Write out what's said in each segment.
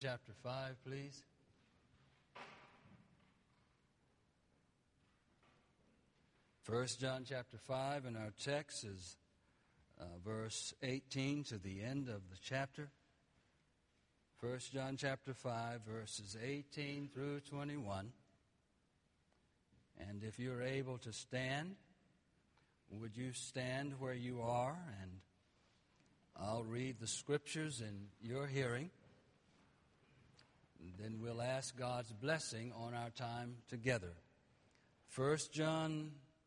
Chapter 5, please. First John chapter 5, and our text is verse 18 to the end of the chapter. First John chapter 5, verses 18 through 21. And if you're able to stand, would you stand where you are, and I'll read the scriptures in your hearing. And then we'll ask God's blessing on our time together. 1 John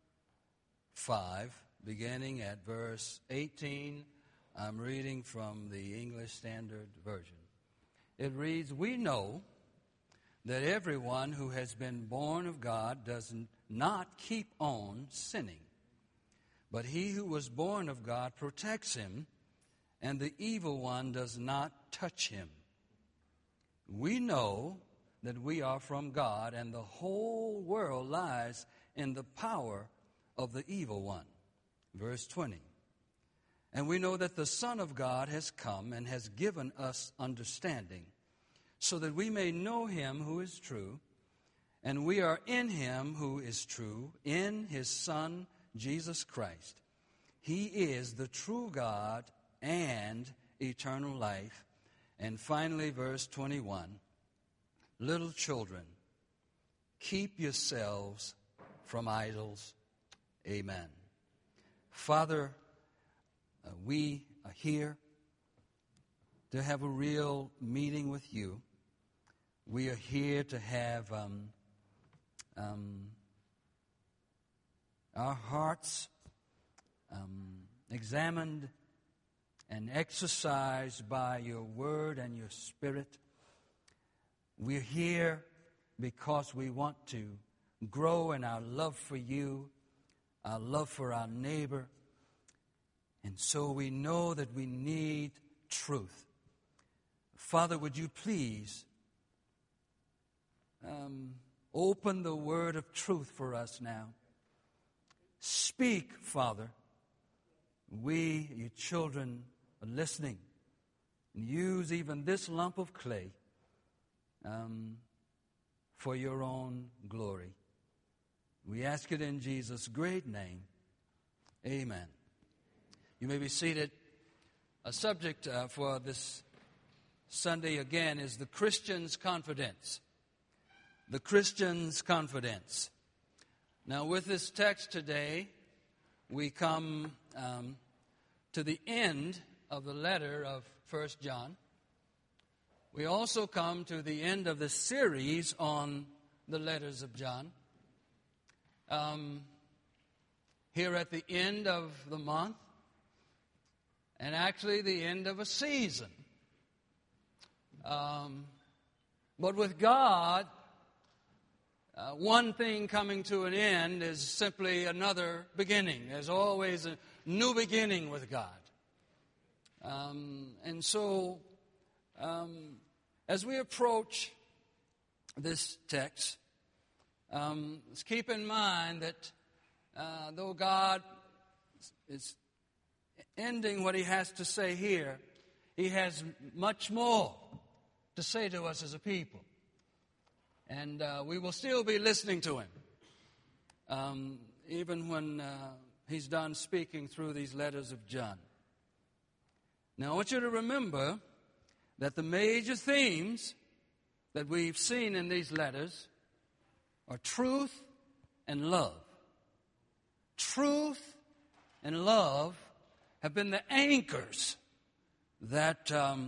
5, beginning at verse 18. I'm reading from the English Standard Version. It reads, "We know that everyone who has been born of God does not keep on sinning. But he who was born of God protects him, and the evil one does not touch him. We know that we are from God, and the whole world lies in the power of the evil one." Verse 20. "And we know that the Son of God has come and has given us understanding, so that we may know him who is true. And we are in him who is true, in his Son, Jesus Christ. He is the true God and eternal life." And finally, verse 21, "Little children, keep yourselves from idols." Amen. Father, we are here to have a real meeting with you. We are here to have our hearts examined and exercised by your word and your spirit. We're here because we want to grow in our love for you, our love for our neighbor. And so we know that we need truth. Father, would you please open the word of truth for us now. Speak, Father. We, your children, are listening. And use even this lump of clay for your own glory. We ask it in Jesus' great name. Amen. You may be seated. A subject for this Sunday again is the Christian's confidence. The Christian's confidence. Now, with this text today, we come to the end of the letter of 1 John. We also come to the end of the series on the letters of John. Here at the end of the month, and actually the end of a season. But with God, one thing coming to an end is simply another beginning. There's always a new beginning with God. And so, as we approach this text, let's keep in mind that though God is ending what he has to say here, he has much more to say to us as a people. And we will still be listening to him, even when he's done speaking through these letters of John. Now, I want you to remember that the major themes that we've seen in these letters are truth and love. Truth and love have been the anchors that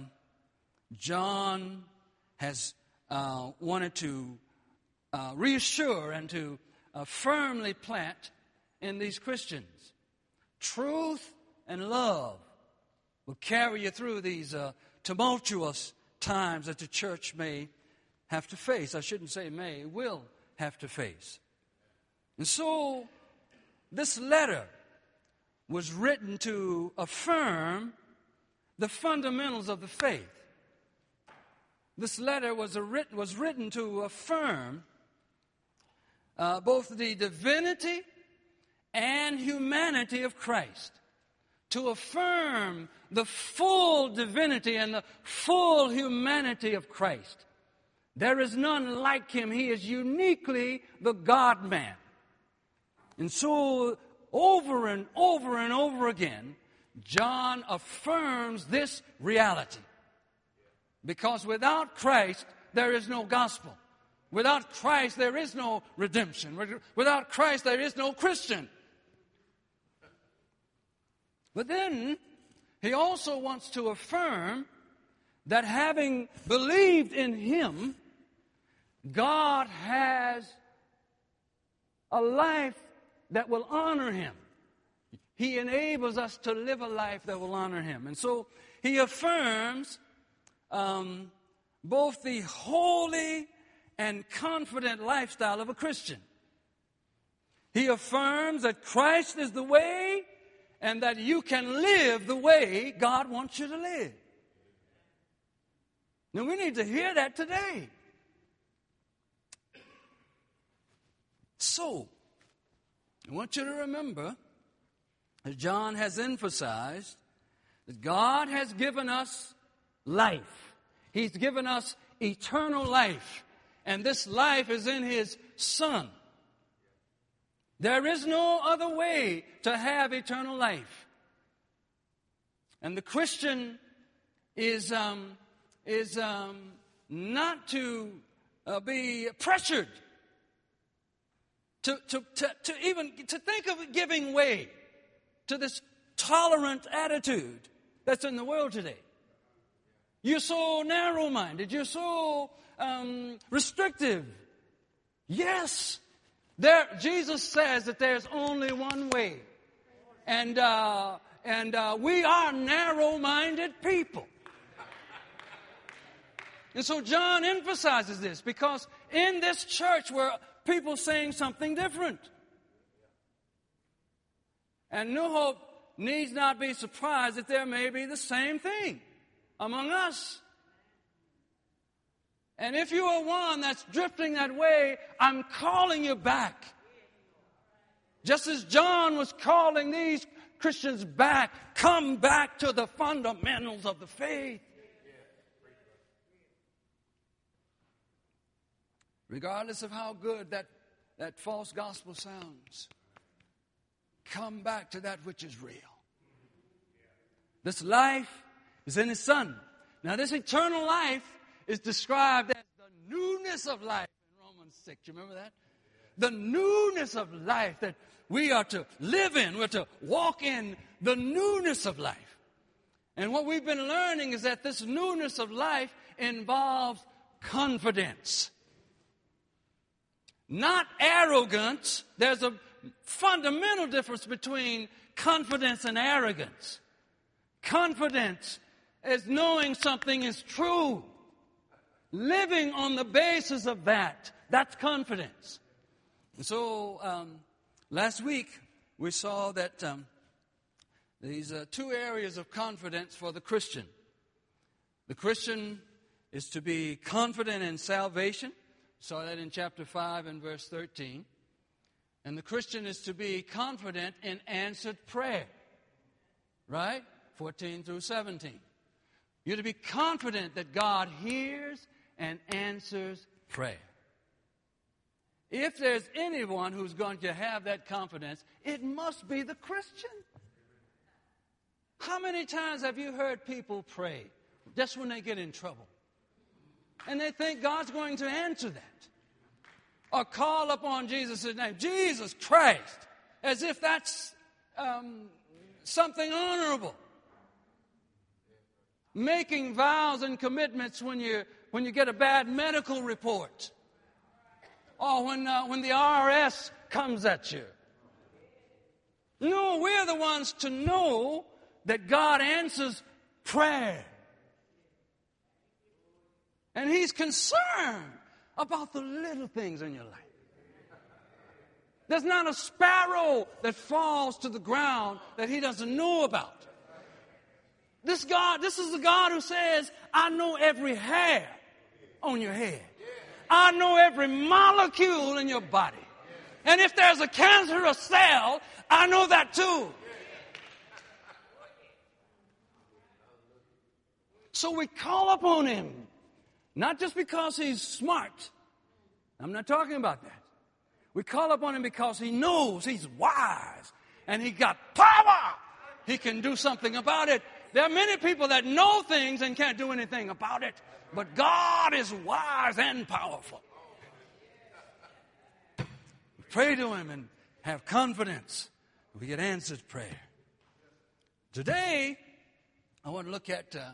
John has wanted to reassure and to firmly plant in these Christians. Truth and love will carry you through these tumultuous times that the church may have to face. I shouldn't say may, will have to face. And so, this letter was written to affirm the fundamentals of the faith. This letter was written to affirm both the divinity and humanity of Christ. to affirm the full divinity and the full humanity of Christ. There is none like him. He is uniquely the God-man. And so, over and over and over again, John affirms this reality. Because without Christ, there is no gospel. Without Christ, there is no redemption. Without Christ, there is no Christian. But then, he also wants to affirm that having believed in him, God has a life that will honor him. He enables us to live a life that will honor him. And so he affirms both the holy and confident lifestyle of a Christian. He affirms that Christ is the way and that you can live the way God wants you to live. Now we need to hear that today. So, I want you to remember that John has emphasized that God has given us life. He's given us eternal life. And this life is in His Son. There is no other way to have eternal life. And the Christian is not to be pressured to think of giving way to this tolerant attitude that's in the world today. You're so narrow-minded. You're so restrictive. Yes, Jesus says that there's only one way, and we are narrow-minded people. And so John emphasizes this because in this church were people saying something different. And New Hope needs not be surprised that there may be the same thing among us. And if you are one that's drifting that way, I'm calling you back. Just as John was calling these Christians back, come back to the fundamentals of the faith. Regardless of how good that false gospel sounds, come back to that which is real. This life is in His Son. Now, this eternal life is described as the newness of life in Romans 6. You remember that? The newness of life that we are to live in. We're to walk in the newness of life. And what we've been learning is that this newness of life involves confidence. Not arrogance. There's a fundamental difference between confidence and arrogance. Confidence is knowing something is true. Living on the basis of that. That's confidence. And so last week we saw that these two areas of confidence for the Christian. The Christian is to be confident in salvation. Saw that in chapter 5 and verse 13. And the Christian is to be confident in answered prayer. Right? 14 through 17. You're to be confident that God hears and answers prayer. If there's anyone who's going to have that confidence, it must be the Christian. How many times have you heard people pray just when they get in trouble? And they think God's going to answer that. Or call upon Jesus' name, Jesus Christ, as if that's something honorable. Making vows and commitments when you get a bad medical report. Or when the IRS comes at you. No, we're the ones to know that God answers prayer. And He's concerned about the little things in your life. There's not a sparrow that falls to the ground that He doesn't know about. This is the God who says, I know every hair on your head. I know every molecule in your body. And if there's a cancerous cell, I know that too. So we call upon him, not just because he's smart. I'm not talking about that. We call upon him because he knows he's wise and he got power. He can do something about it. There are many people that know things and can't do anything about it. But God is wise and powerful. We pray to him and have confidence. We get answered prayer. Today, I want to look at the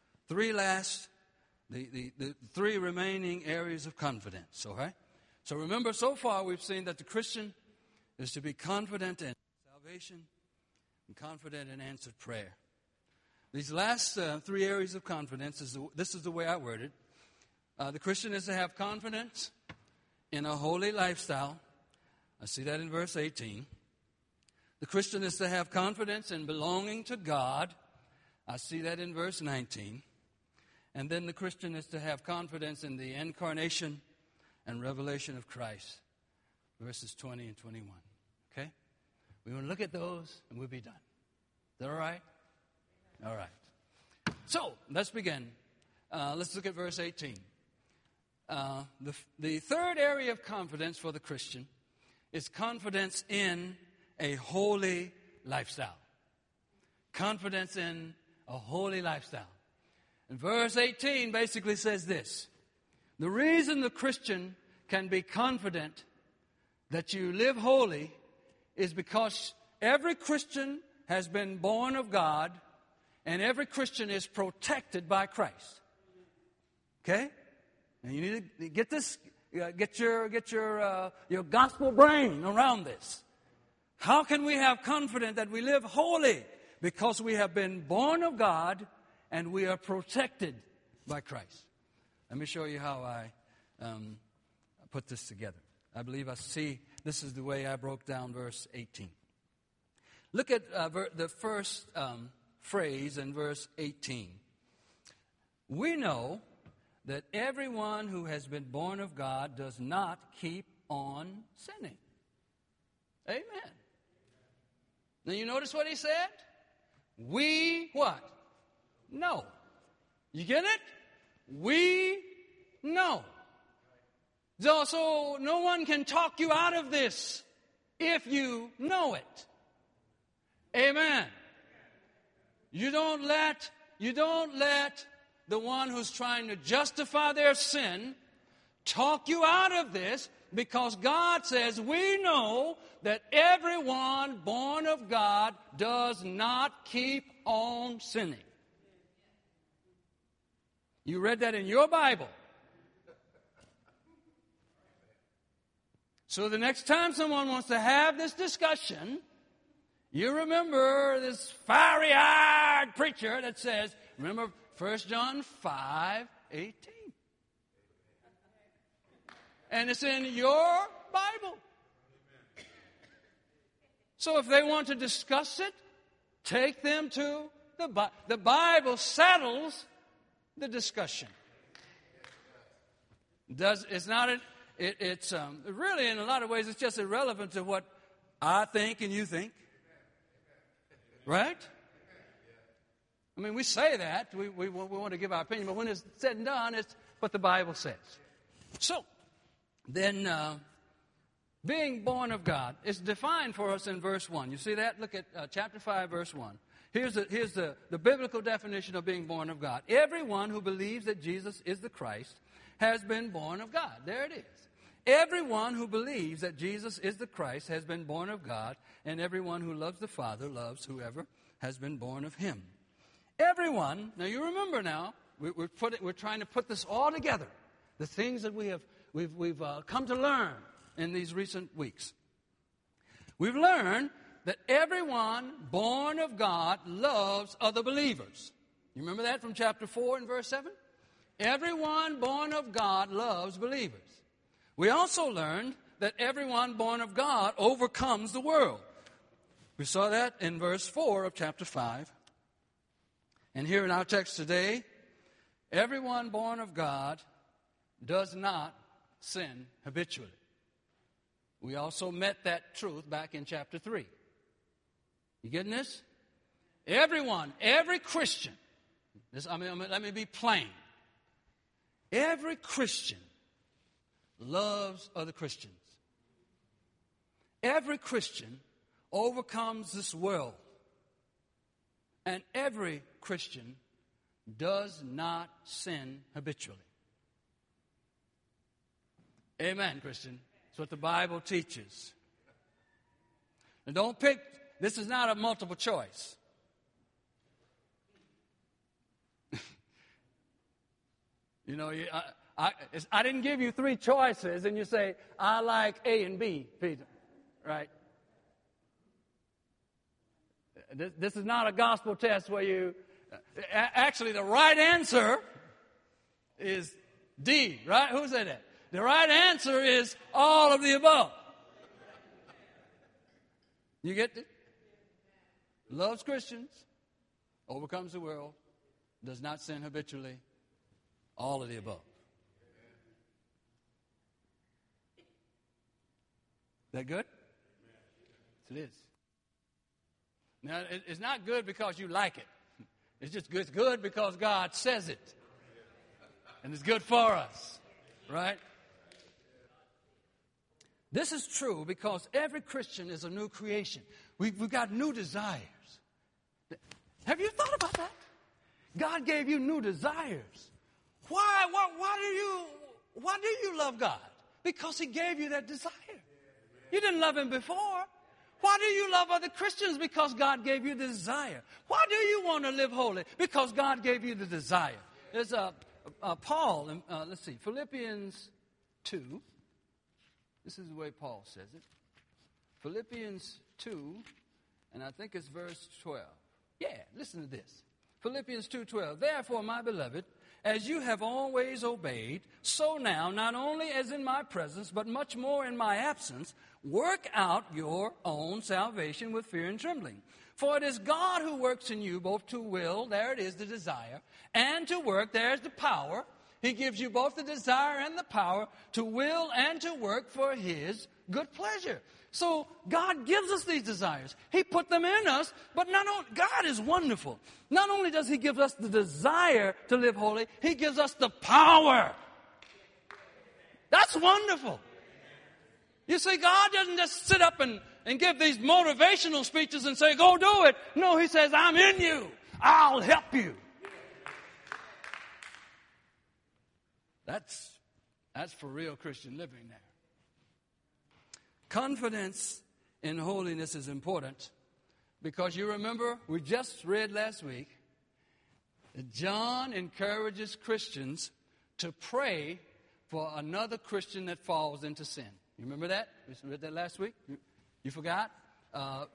three remaining areas of confidence. All right? So remember, so far we've seen that the Christian is to be confident in salvation and confident in answered prayer. These last three areas of confidence, this is the way I word it. The Christian is to have confidence in a holy lifestyle. I see that in verse 18. The Christian is to have confidence in belonging to God. I see that in verse 19. And then the Christian is to have confidence in the incarnation and revelation of Christ, verses 20 and 21. Okay? We want to look at those and we'll be done. Is that all right? All right. So, let's begin. Let's look at verse 18. The third area of confidence for the Christian is confidence in a holy lifestyle. Confidence in a holy lifestyle. And verse 18 basically says this. The reason the Christian can be confident that you live holy is because every Christian has been born of God and every Christian is protected by Christ. Okay? And you need to get this, get your gospel brain around this. How can we have confidence that we live holy? Because we have been born of God and we are protected by Christ. Let me show you how I put this together. I believe I see this is the way I broke down verse 18. Look at the first phrase in verse 18. We know that everyone who has been born of God does not keep on sinning. Amen. Now you notice what he said? We what? Know. You get it? We know. So no one can talk you out of this if you know it. Amen. You don't let the one who's trying to justify their sin talk you out of this, because God says we know that everyone born of God does not keep on sinning. You read that in your Bible. So the next time someone wants to have this discussion, you remember this fiery-eyed preacher that says, remember 1 John 5:18. And it's in your Bible. So if they want to discuss it, take them to the Bible. The Bible settles the discussion. It's really, in a lot of ways, it's just irrelevant to what I think and you think. Right? I mean, we say that. We want to give our opinion, but when it's said and done, it's what the Bible says. So, then, being born of God is defined for us in verse 1. You see that? Look at chapter 5, verse 1. Here's the biblical definition of being born of God. Everyone who believes that Jesus is the Christ has been born of God. There it is. Everyone who believes that Jesus is the Christ has been born of God, and everyone who loves the Father loves whoever has been born of him. Everyone, now you remember now, we're trying to put this all together. The things that we've come to learn in these recent weeks. We've learned that everyone born of God loves other believers. You remember that from chapter 4 and verse 7? Everyone born of God loves believers. We also learned that everyone born of God overcomes the world. We saw that in verse 4 of chapter 5. And here in our text today, everyone born of God does not sin habitually. We also met that truth back in chapter 3. You getting this? Everyone, every Christian Let me be plain. Every Christian loves other Christians. Every Christian overcomes this world. And every Christian does not sin habitually. Amen, Christian. That's what the Bible teaches. And don't pick, this is not a multiple choice. You know, I didn't give you three choices and you say, I like A and B, Peter, right? This is not a gospel test where you, actually the right answer is D, right? Who said that? The right answer is all of the above. You get it? Loves Christians, overcomes the world, does not sin habitually, all of the above. Is that good? Yes, it is. Now, it's not good because you like it. It's just good. It's good because God says it. And it's good for us. Right? This is true because every Christian is a new creation. We've got new desires. Have you thought about that? God gave you new desires. Why do you love God? Because He gave you that desire. You didn't love Him before. Why do you love other Christians? Because God gave you the desire. Why do you want to live holy? Because God gave you the desire. There's Paul, let's see, Philippians 2. This is the way Paul says it. Philippians 2, and I think it's verse 12. Yeah, listen to this. Philippians 2:12. Therefore, my beloved, as you have always obeyed, so now, not only as in my presence, but much more in my absence, work out your own salvation with fear and trembling. For it is God who works in you both to will, there it is, the desire, and to work, there's the power. He gives you both the desire and the power to will and to work for His good pleasure. So God gives us these desires. He put them in us, but God is wonderful. Not only does He give us the desire to live holy, He gives us the power. That's wonderful. You see, God doesn't just sit up and give these motivational speeches and say, go do it. No, He says, I'm in you. I'll help you. That's for real Christian living there. Confidence in holiness is important because you remember, we just read last week that John encourages Christians to pray for another Christian that falls into sin. You remember that? We read that last week? You forgot? Let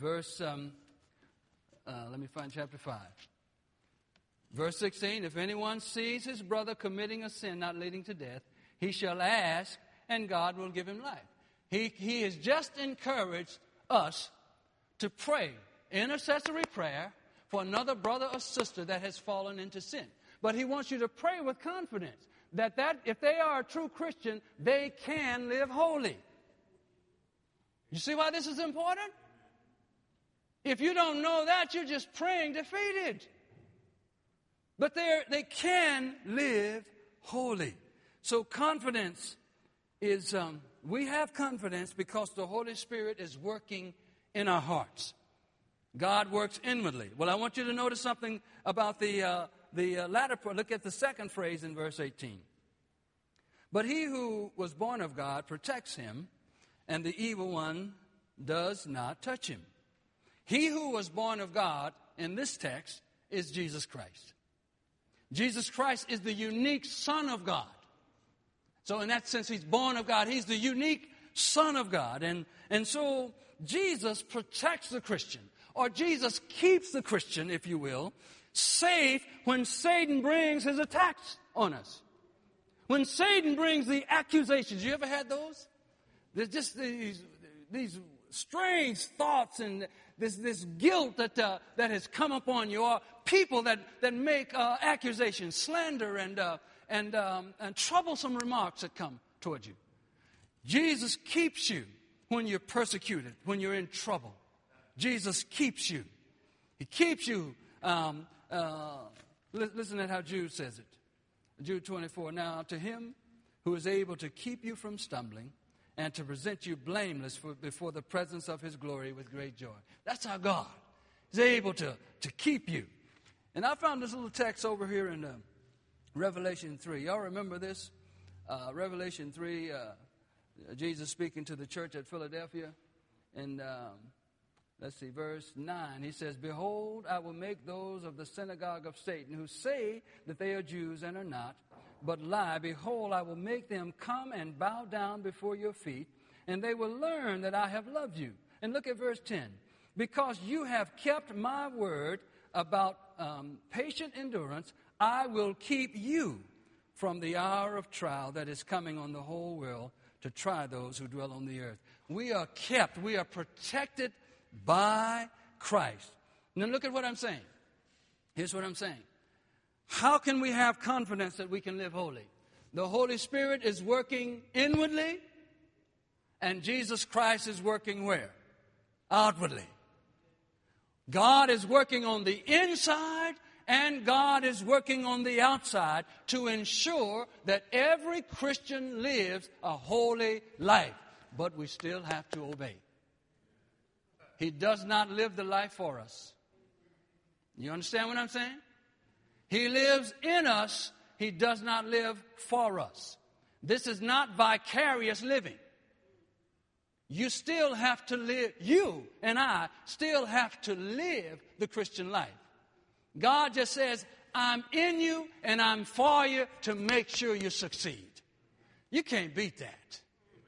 me find chapter 5. Verse 16, if anyone sees his brother committing a sin not leading to death, he shall ask, and God will give him life. He has just encouraged us to pray intercessory prayer for another brother or sister that has fallen into sin. But He wants you to pray with confidence that if they are a true Christian, they can live holy. You see why this is important? If you don't know that, you're just praying defeated. But they can live holy. So confidence is, we have confidence because the Holy Spirit is working in our hearts. God works inwardly. Well, I want you to notice something about the latter part. Look at the second phrase in verse 18. But he who was born of God protects him, and the evil one does not touch him. He who was born of God in this text is Jesus Christ. Jesus Christ is the unique Son of God. So in that sense, He's born of God. He's the unique Son of God. And so Jesus protects the Christian, or Jesus keeps the Christian, if you will, safe when Satan brings his attacks on us. When Satan brings the accusations. You ever had those? There's just these strange thoughts and this guilt that has come upon you, or people that make accusations, slander, and troublesome remarks that come toward you. Jesus keeps you when you're persecuted, when you're in trouble. Jesus keeps you. He keeps you Listen at how Jude says it. Jude 24, now to him who is able to keep you from stumbling and to present you blameless before the presence of his glory with great joy. That's our God. He's able to keep you. And I found this little text over here in Revelation 3. Y'all remember this? Revelation 3, Jesus speaking to the church at Philadelphia. And let's see, verse 9. He says, behold, I will make those of the synagogue of Satan who say that they are Jews and are not, but lie. Behold, I will make them come and bow down before your feet, and they will learn that I have loved you. And look at verse 10. Because you have kept my word about patient endurance, I will keep you from the hour of trial that is coming on the whole world to try those who dwell on the earth. We are kept, we are protected by Christ. Now look at what I'm saying. Here's what I'm saying. How can we have confidence that we can live holy? The Holy Spirit is working inwardly, and Jesus Christ is working where? Outwardly. God is working on the inside, and God is working on the outside to ensure that every Christian lives a holy life. But we still have to obey. He does not live the life for us. You understand what I'm saying? He lives in us. He does not live for us. This is not vicarious living. You still have to live, you and I still have to live the Christian life. God just says, I'm in you and I'm for you to make sure you succeed. You can't beat that.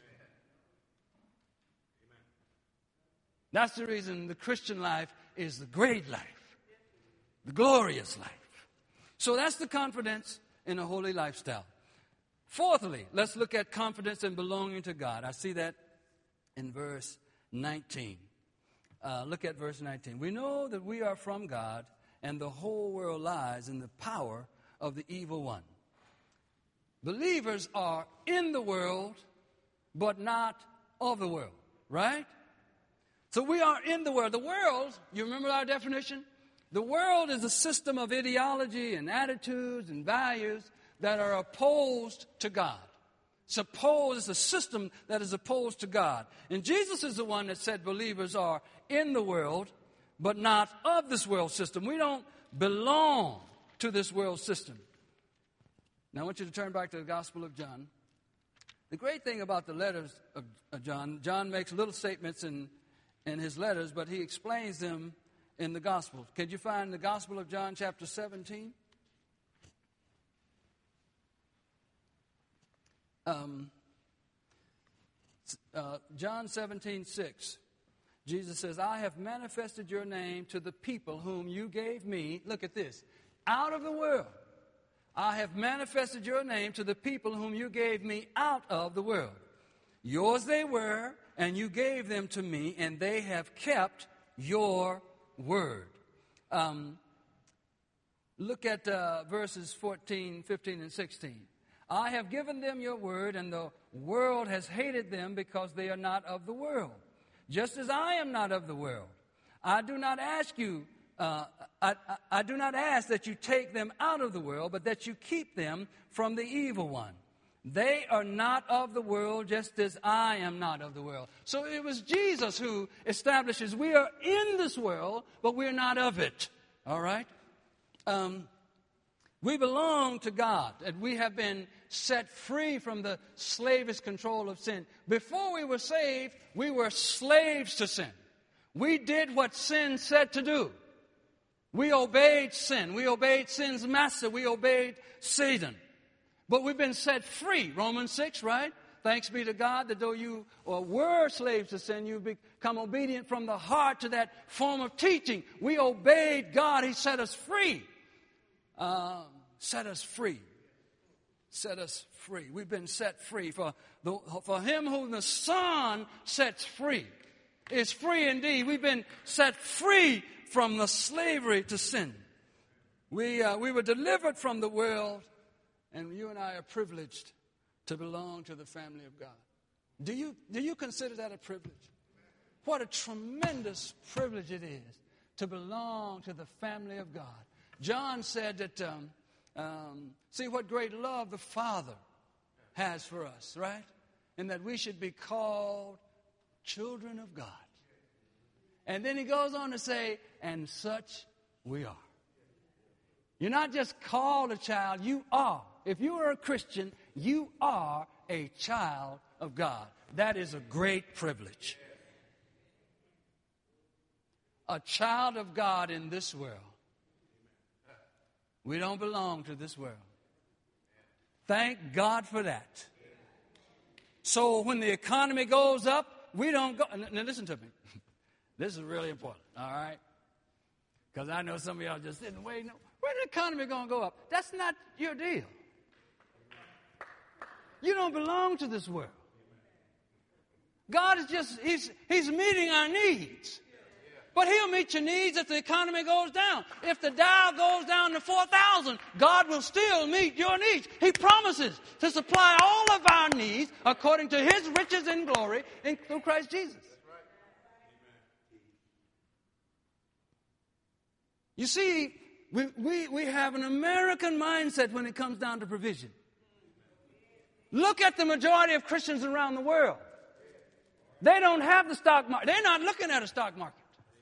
That's the reason the Christian life is the great life, the glorious life. So that's the confidence in a holy lifestyle. Fourthly, let's look at confidence in belonging to God. I see that in verse 19. Look at verse 19. We know that we are from God, and the whole world lies in the power of the evil one. Believers are in the world, but not of the world, right? So we are in the world. The world, you remember our definition? The world is a system of ideology and attitudes and values that are opposed to God. Suppose it's a system that is opposed to God. And Jesus is the one that said believers are in the world, but not of this world system. We don't belong to this world system. Now I want you to turn back to the Gospel of John. The great thing about the letters of John makes little statements in his letters, but he explains them in the Gospel. Could you find the Gospel of John chapter 17? John 17:6. Jesus says, I have manifested your name to the people whom you gave me. Look at this. Out of the world. I have manifested your name to the people whom you gave me out of the world. Yours they were, and you gave them to me, and they have kept your word. Look at verses 14, 15, and 16. I have given them your word, and the world has hated them because they are not of the world, just as I am not of the world. I do not ask you, I do not ask that you take them out of the world, but that you keep them from the evil one. They are not of the world, just as I am not of the world. So it was Jesus who establishes we are in this world, but we're not of it. All right? We belong to God, and we have been set free from the slavish control of sin. Before we were saved, we were slaves to sin. We did what sin said to do. We obeyed sin. We obeyed sin's master. We obeyed Satan. But we've been set free. Romans 6, right? Thanks be to God that though you were slaves to sin, you've become obedient from the heart to that form of teaching. We obeyed God. He set us free. Set us free. Set us free. We've been set free. For him whom the Son sets free is free indeed. We've been set free from the slavery to sin. We were delivered from the world, and you and I are privileged to belong to the family of God. Do you consider that a privilege? What a tremendous privilege it is to belong to the family of God. John said that, see what great love the Father has for us, right? And that we should be called children of God. And then he goes on to say, and such we are. You're not just called a child, you are. If you are a Christian, you are a child of God. That is a great privilege. A child of God in this world. We don't belong to this world. Thank God for that. So when the economy goes up, we don't go. Now listen to me. This is really important, all right? Because I know some of y'all just sitting waiting. Where's the economy going to go up? That's not your deal. You don't belong to this world. God is just, He's meeting our needs. But He'll meet your needs if the economy goes down. If the Dow goes down to 4,000, God will still meet your needs. He promises to supply all of our needs according to His riches and glory through Christ Jesus. You see, we have an American mindset when it comes down to provision. Look at the majority of Christians around the world. They don't have the stock market. They're not looking at a stock market.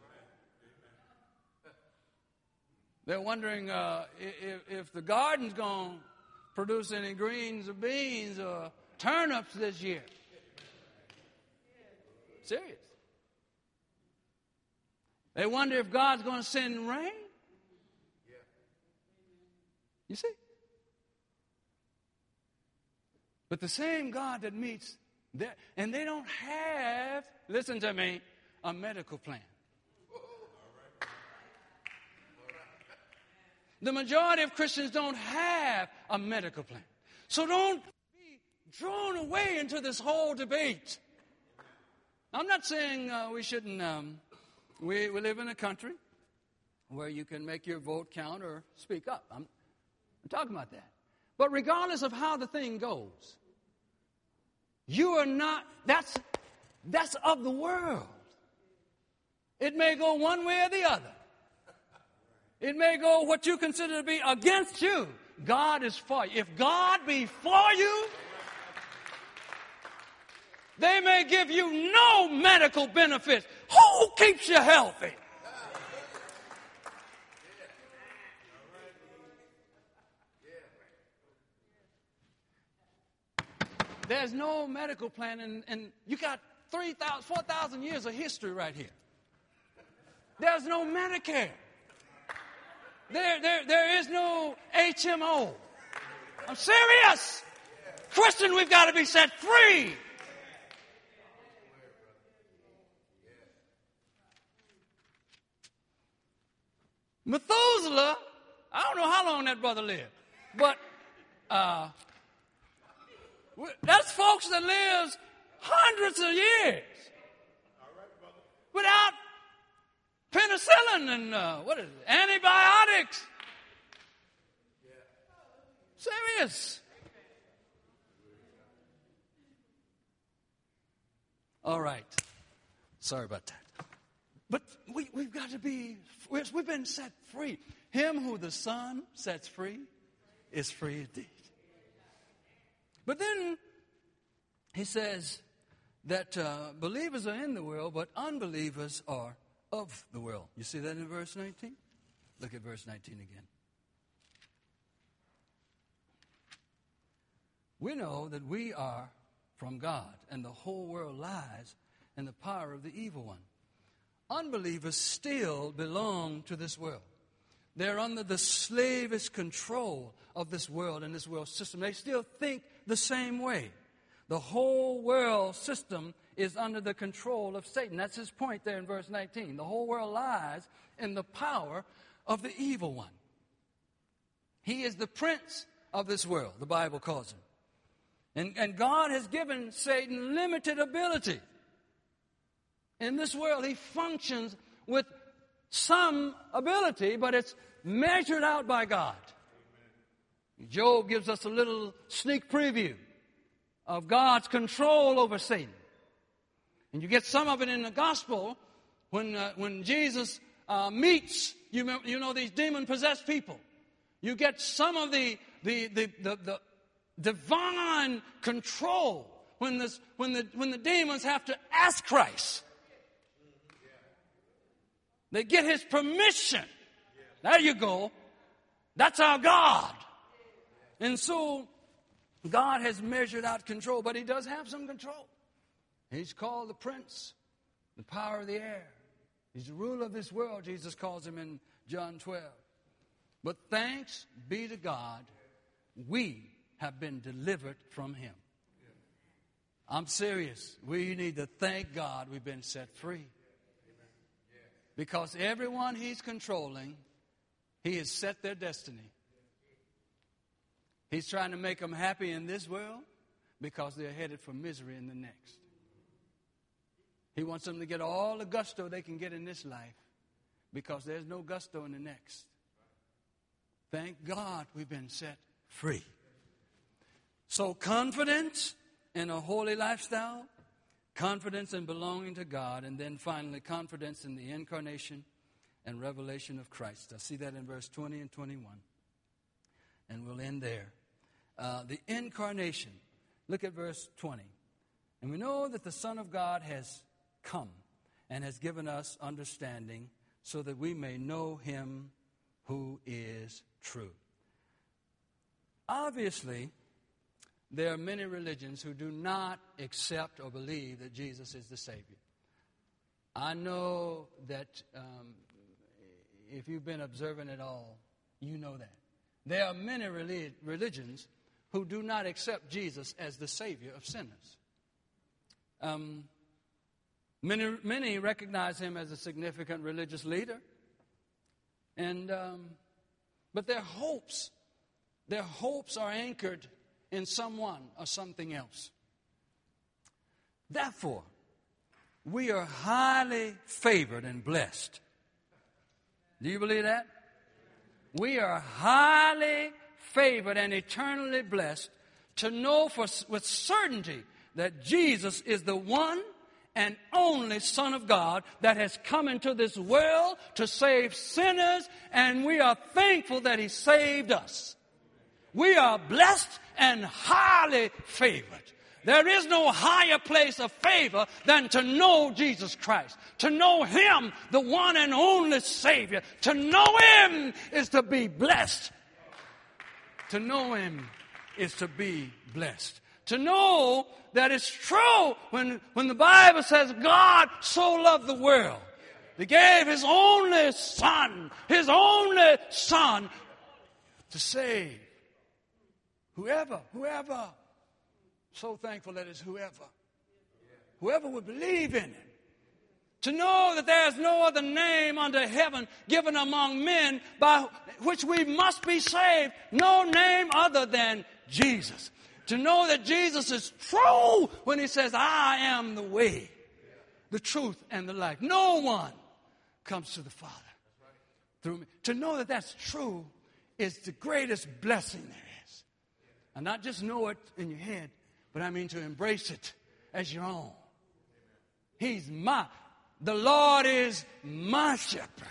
They're wondering if the garden's going to produce any greens or beans or turnips this year. Serious. They wonder if God's going to send rain. You see? But the same God that meets that, and they don't have, listen to me, a medical plan. The majority of Christians don't have a medical plan. So don't be drawn away into this whole debate. I'm not saying we shouldn't. We live in a country where you can make your vote count or speak up. I'm talking about that. But regardless of how the thing goes, you are not, that's of the world. It may go one way or the other. It may go what you consider to be against you. God is for you. If God be for you, they may give you no medical benefits. Who keeps you healthy? There's no medical plan, and you got 3,000, 4,000 years of history right here. There's no Medicare. There is no HMO. I'm serious. Christian, we've got to be set free. Methuselah, I don't know how long that brother lived, but that's folks that lives hundreds of years without penicillin and antibiotics. Serious. All right. Sorry about that. But we've got to be, we've been set free. Him who the Son sets free is free indeed. But then he says that believers are in the world, but unbelievers are of the world. You see that in verse 19? Look at verse 19 again. We know that we are from God, and the whole world lies in the power of the evil one. Unbelievers still belong to this world. They're under the slavish control of this world and this world system. They still think the same way. The whole world system is under the control of Satan. That's his point there in verse 19. The whole world lies in the power of the evil one. He is the prince of this world, the Bible calls him. And God has given Satan limited ability. In this world, he functions with some ability, but it's measured out by God. Job gives us a little sneak preview of God's control over Satan. And you get some of it in the gospel when Jesus meets you know these demon-possessed people. You get some of the divine control when the demons have to ask Christ. They get his permission. There you go. That's our God. And so God has measured out control, but he does have some control. He's called the prince, the power of the air. He's the ruler of this world, Jesus calls him in John 12. But thanks be to God, we have been delivered from him. I'm serious. We need to thank God we've been set free. Because everyone he's controlling, he has set their destiny. He's trying to make them happy in this world because they're headed for misery in the next. He wants them to get all the gusto they can get in this life because there's no gusto in the next. Thank God we've been set free. So confidence in a holy lifestyle, confidence in belonging to God, and then finally confidence in the incarnation and revelation of Christ. I see that in verse 20 and 21. And we'll end there. The incarnation. Look at verse 20. And we know that the Son of God has come and has given us understanding so that we may know him who is true. Obviously, there are many religions who do not accept or believe that Jesus is the Savior. I know that if you've been observant at all, you know that. There are many religions who do not accept Jesus as the Savior of sinners. Many recognize him as a significant religious leader, but their hopes are anchored in someone or something else. Therefore, we are highly favored and blessed. Do you believe that? We are highly favored and eternally blessed to know with certainty that Jesus is the one and only Son of God that has come into this world to save sinners, and we are thankful that he saved us. We are blessed and highly favored. There is no higher place of favor than to know Jesus Christ. To know him, the one and only Savior. To know him is to be blessed. To know him is to be blessed. To know that it's true when the Bible says God so loved the world. He gave his only Son to save whoever. So thankful that it's whoever would believe in him. To know that there is no other name under heaven given among men by which we must be saved. No name other than Jesus. To know that Jesus is true when he says, I am the way, the truth, and the life. No one comes to the Father through me. To know that that's true is the greatest blessing there is. And not just know it in your head, but I mean to embrace it as your own. The Lord is my shepherd.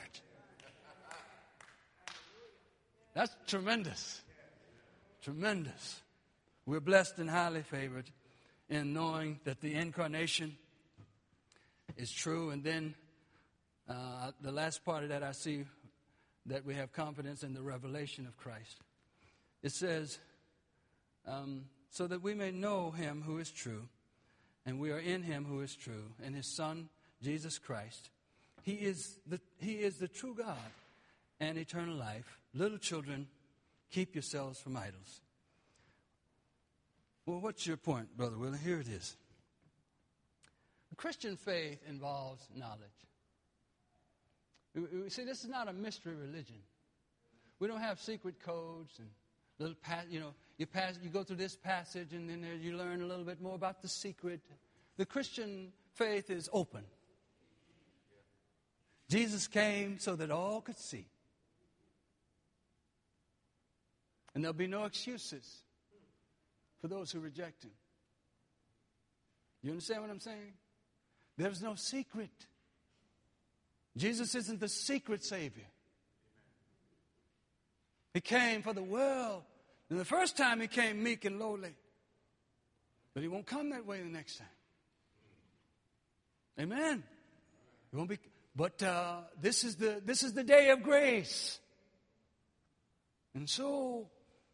That's tremendous. Tremendous. We're blessed and highly favored in knowing that the incarnation is true. And then the last part of that, I see that we have confidence in the revelation of Christ. It says, so that we may know him who is true, and we are in him who is true, and his Son, Jesus Christ. He is the true God and eternal life. Little children, keep yourselves from idols. Well, what's your point, Brother Willie? Here it is. The Christian faith involves knowledge. See, this is not a mystery religion. We don't have secret codes and little, you go through this passage and then you learn a little bit more about the secret. The Christian faith is open. Jesus came so that all could see. And there'll be no excuses for those who reject him. You understand what I'm saying? There's no secret. Jesus isn't the secret Savior. He came for the world. And the first time he came meek and lowly. But he won't come that way the next time. Amen. He won't be, but this is the day of grace. And so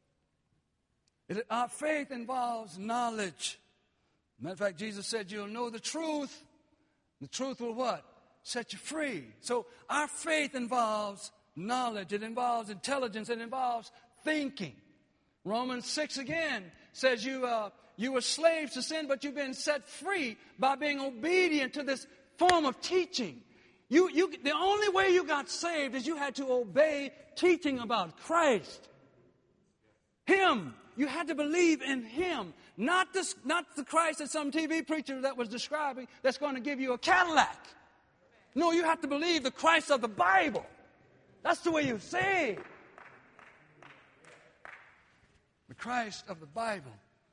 our faith involves knowledge. Matter of fact, Jesus said, you'll know the truth. The truth will what? Set you free. So our faith involves knowledge. It involves intelligence. It involves thinking. Romans 6 again says you were slaves to sin, but you've been set free by being obedient to this form of teaching. The only way you got saved is you had to obey teaching about Christ. Him. You had to believe in Him. Not the Christ that some TV preacher that was describing that's going to give you a Cadillac. No, you have to believe the Christ of the Bible. That's the way you say. The Christ of the Bible.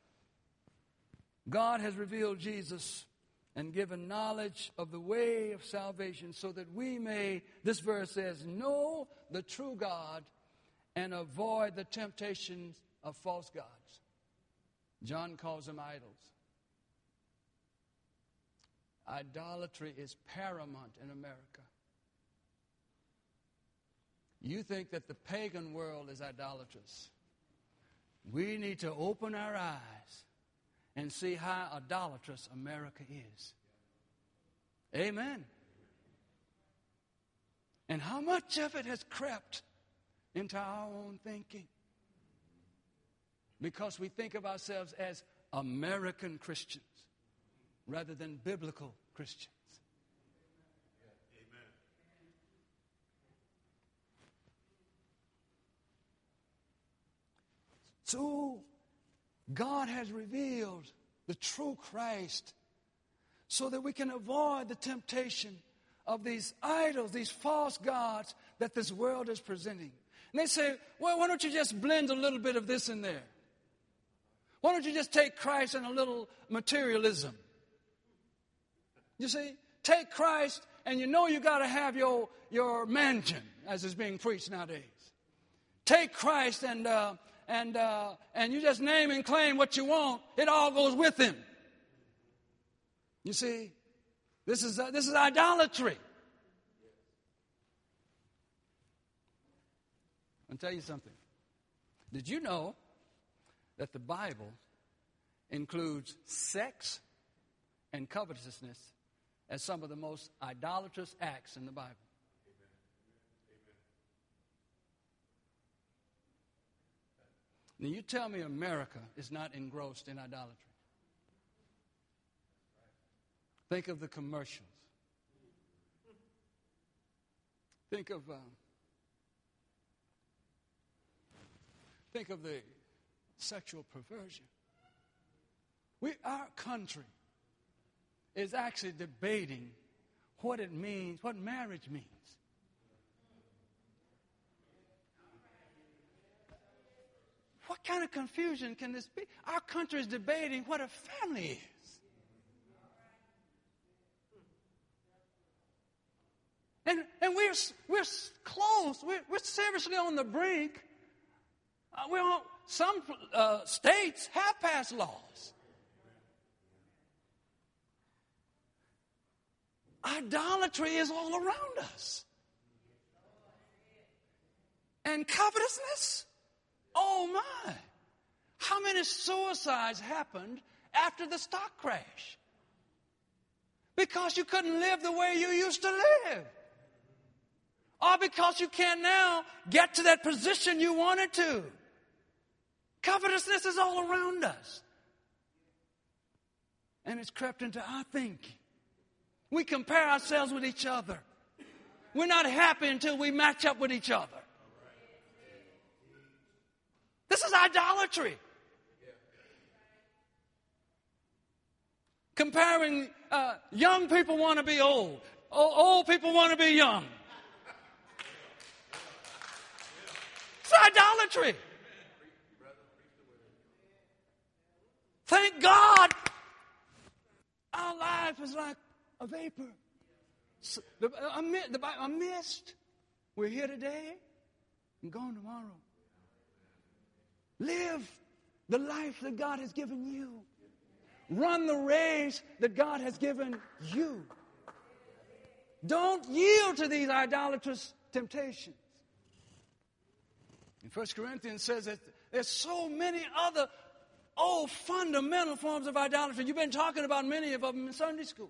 God has revealed Jesus and given knowledge of the way of salvation so that we may, this verse says, know the true God and avoid the temptations of false gods. John calls them idols. Idolatry is paramount in America. You think that the pagan world is idolatrous. We need to open our eyes and see how idolatrous America is. Amen. And how much of it has crept into our own thinking. Because we think of ourselves as American Christians rather than biblical Christians. So, God has revealed the true Christ so that we can avoid the temptation of these idols, these false gods that this world is presenting. And they say, well, why don't you just blend a little bit of this in there? Why don't you just take Christ and a little materialism? You see, take Christ and you know you got to have your mansion, as is being preached nowadays. Take Christ and you just name and claim what you want. It all goes with Him. You see, this is idolatry. I'll tell you something. Did you know that the Bible includes sex and covetousness as some of the most idolatrous acts in the Bible? Now, you tell me America is not engrossed in idolatry. Think of the commercials. Think of the sexual perversion. Our country is actually debating what it means, what marriage means. What kind of confusion can this be? Our country is debating what a family is. And we're close. We're seriously on the brink. Some states have passed laws. Idolatry is all around us. And covetousness? Oh my. How many suicides happened after the stock crash? Because you couldn't live the way you used to live. Or because you can't now get to that position you wanted to. Covetousness is all around us. And it's crept into our thinking. We compare ourselves with each other. We're not happy until we match up with each other. This is idolatry. Comparing, young people want to be old. Old people want to be young. It's idolatry. Thank God our life is like a vapor. A mist. We're here today and gone tomorrow. Live the life that God has given you. Run the race that God has given you. Don't yield to these idolatrous temptations. In 1 Corinthians says that there's so many other fundamental forms of idolatry. You've been talking about many of them in Sunday school.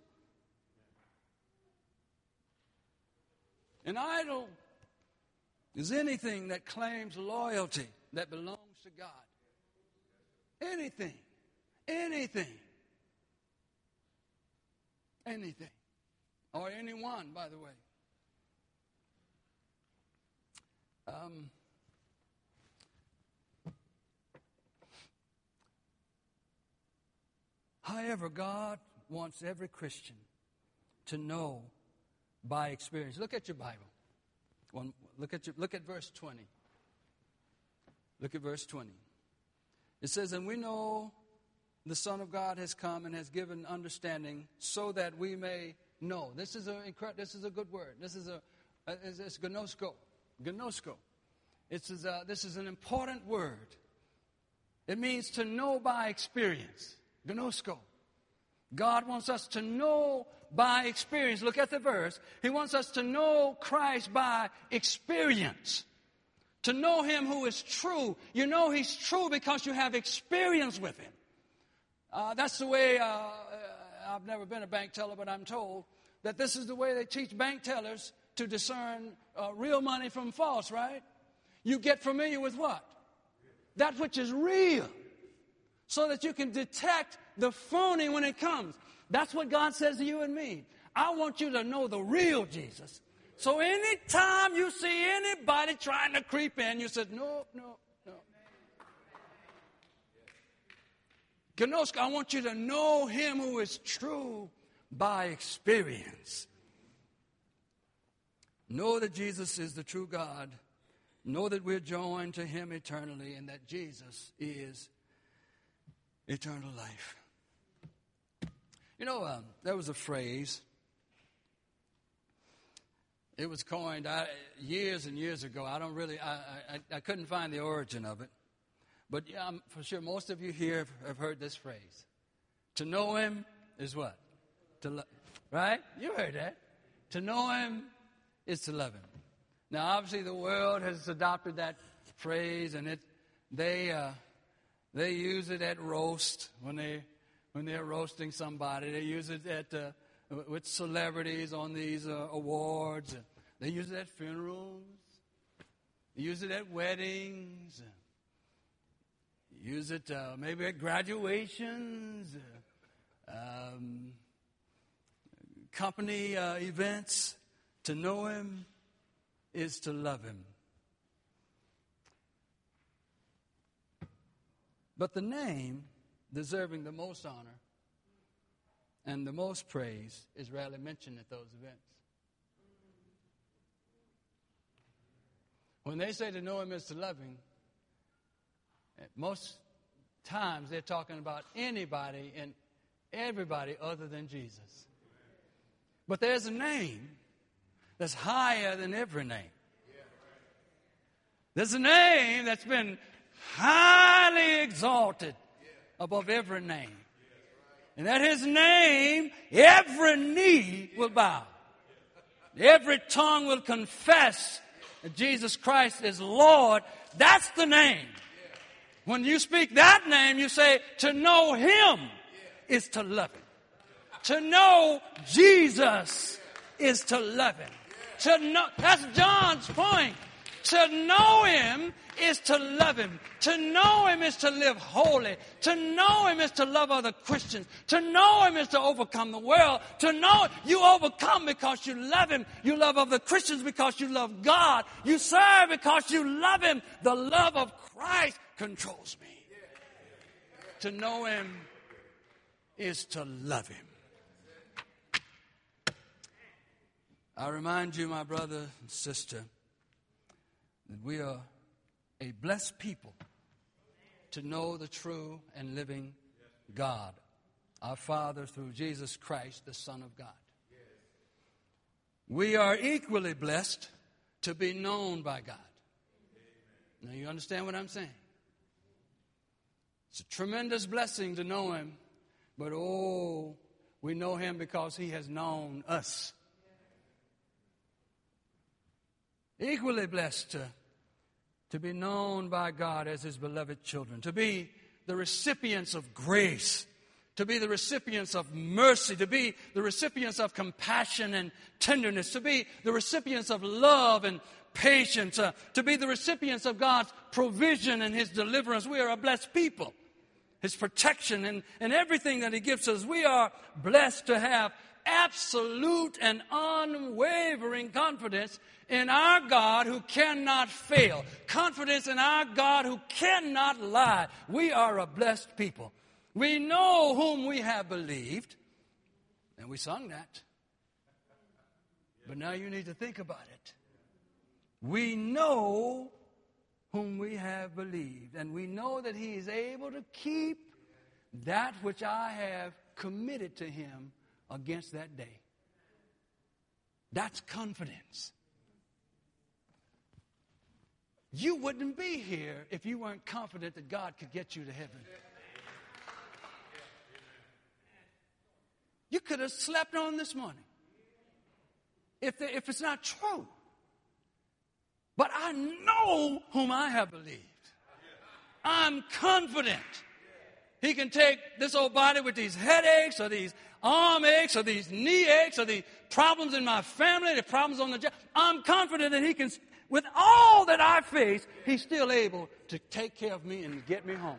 An idol is anything that claims loyalty that belongs to God. Anything. Or anyone, by the way. However, God wants every Christian to know by experience. Look at your Bible. Look at verse 20. Look at verse 20. It says, "And we know the Son of God has come and has given understanding so that we may know." This is a good word. This is it's gnosko. Gnosko. This is an important word. It means to know by experience. Gnosko. God wants us to know by experience. Look at the verse. He wants us to know Christ by experience. To know Him who is true. You know He's true because you have experience with Him. That's the way, I've never been a bank teller, but I'm told that this is the way they teach bank tellers to discern real money from false, right? You get familiar with what? That which is real. So that you can detect the phony when it comes. That's what God says to you and me. I want you to know the real Jesus. So anytime you see anybody trying to creep in, you say, no. Gnosko, I want you to know Him who is true by experience. Know that Jesus is the true God. Know that we're joined to Him eternally and that Jesus is eternal life. You know, there was a phrase. It was coined years and years ago. I couldn't find the origin of it. But for sure most of you here have heard this phrase. To know Him is what? Right? You heard that. To know Him is to love Him. Now, obviously, the world has adopted that phrase, and they use it at roast when they're roasting somebody. They use it with celebrities on these awards. They use it at funerals. They use it at weddings. Use it maybe at graduations, company events. To know Him is to love Him. But the name deserving the most honor and the most praise is rarely mentioned at those events. When they say to know Him is to love Him, most times they're talking about anybody and everybody other than Jesus. But there's a name that's higher than every name. There's a name that's been highly exalted above every name. And at His name, every knee will bow. Every tongue will confess that Jesus Christ is Lord. That's the name. When you speak that name, you say, to know Him is to love Him. To know Jesus is to love Him. To know, that's John's point. To know Him is to love Him. To know Him is to live holy. To know Him is to love other Christians. To know Him is to overcome the world. To know you overcome because you love Him. You love other Christians because you love God. You serve because you love Him. The love of Christ controls me. To know Him is to love Him. I remind you, my brother and sister, that we are a blessed people to know the true and living God, our Father through Jesus Christ, the Son of God. We are equally blessed to be known by God. Now, you understand what I'm saying? It's a tremendous blessing to know him. But oh, we know him because he has known us. Equally blessed to be known by God as his beloved children, to be the recipients of grace, to be the recipients of mercy, to be the recipients of compassion and tenderness, to be the recipients of love and patience, to be the recipients of God's provision and his deliverance. We are a blessed people. His protection and everything that he gives us. We are blessed to have absolute and unwavering confidence in our God who cannot fail. Confidence in our God who cannot lie. We are a blessed people. We know whom we have believed. And we sung that. But now you need to think about it. We know whom we have believed. And we know that he is able to keep that which I have committed to him against that day. That's confidence. You wouldn't be here if you weren't confident that God could get you to heaven. You could have slept on this morning if it's not true. But I know whom I have believed. I'm confident he can take this old body with these headaches or these arm aches or these knee aches or the problems in my family, the problems on the job. I'm confident that he can, with all that I face, he's still able to take care of me and get me home.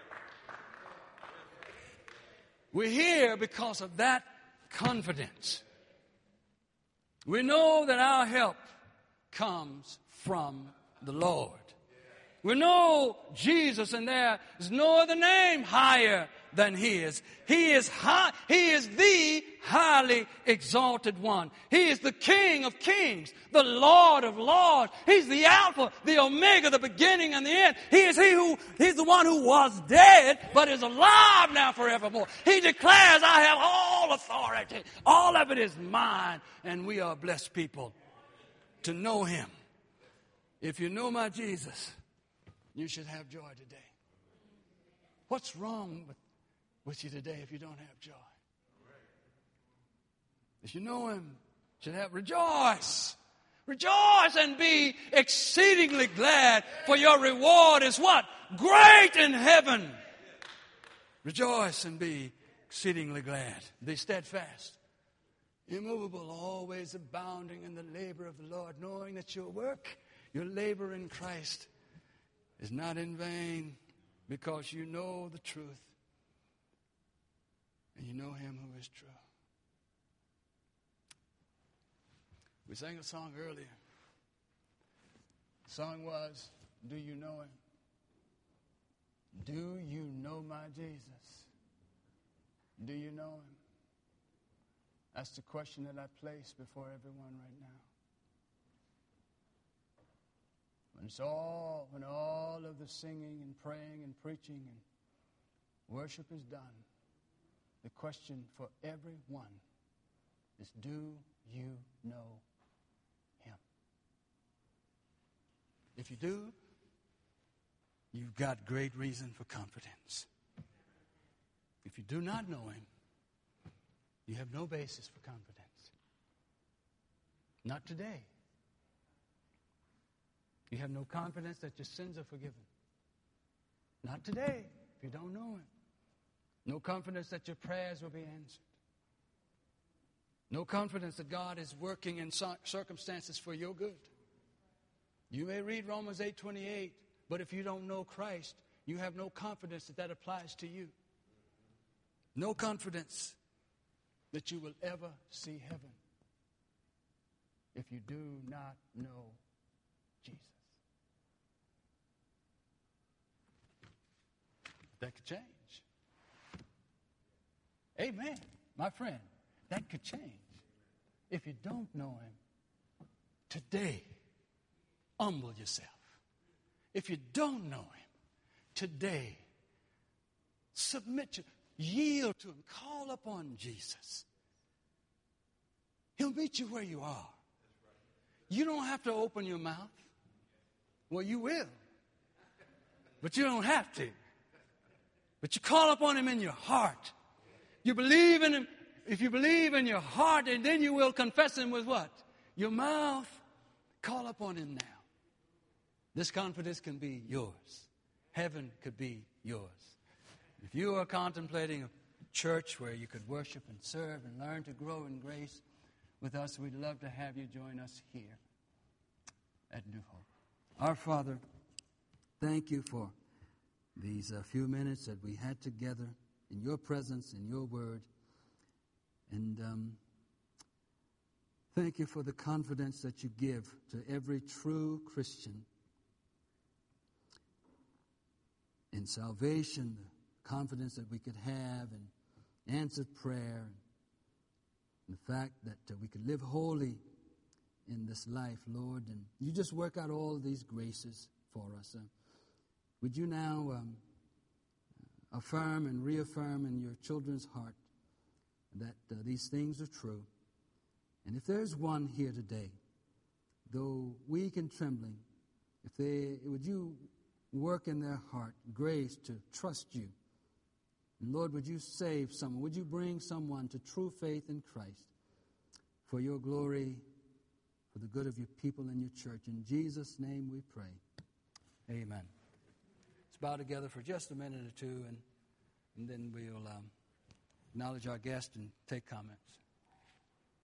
We're here because of that confidence. We know that our help comes from the Lord. We know Jesus, and there is no other name higher than his. He is high. He is the highly exalted one. He is the King of kings, the Lord of lords. He's the Alpha, the Omega, the beginning and the end. He's the one who was dead, but is alive now forevermore. He declares, I have all authority. All of it is mine. And we are blessed people to know him. If you know my Jesus, you should have joy today. What's wrong with you today if you don't have joy? If you know him, you should have rejoice. Rejoice and be exceedingly glad, for your reward is what? Great in heaven. Rejoice and be exceedingly glad. Be steadfast, immovable, always abounding in the labor of the Lord, knowing that your work, your labor in Christ, is not in vain, because you know the truth and you know him who is true. We sang a song earlier. The song was, do you know him? Do you know my Jesus? Do you know him? That's the question that I place before everyone right now. When all of the singing and praying and preaching and worship is done, the question for everyone is, do you know him? If you do, you've got great reason for confidence. If you do not know him, you have no basis for confidence. Not today. You have no confidence that your sins are forgiven. Not today, if you don't know him. No confidence that your prayers will be answered. No confidence that God is working in circumstances for your good. You may read Romans 8:28, but if you don't know Christ, you have no confidence that applies to you. No confidence that you will ever see heaven if you do not know Jesus. That could change. Amen. My friend, that could change. If you don't know him, today, humble yourself. If you don't know him, today, yield to him. Call upon Jesus. He'll meet you where you are. You don't have to open your mouth. Well, you will. But you don't have to. But you call upon Him in your heart. You believe in Him. If you believe in your heart, and then you will confess Him with what? Your mouth. Call upon Him now. This confidence can be yours. Heaven could be yours. If you are contemplating a church where you could worship and serve and learn to grow in grace with us, we'd love to have you join us here at New Hope. Our Father, thank you for these few minutes that we had together in your presence, in your word. And thank you for the confidence that you give to every true Christian in salvation, the confidence that we could have in answered prayer, and the fact that we could live holy in this life, Lord. And you just work out all these graces for us. Would you now affirm and reaffirm in your children's heart that these things are true? And if there's one here today, though weak and trembling, would you work in their heart grace to trust you? And Lord, would you save someone? Would you bring someone to true faith in Christ for your glory, for the good of your people and your church? In Jesus' name we pray. Amen. Let's bow together for just a minute or two, and then we'll acknowledge our guest and take comments.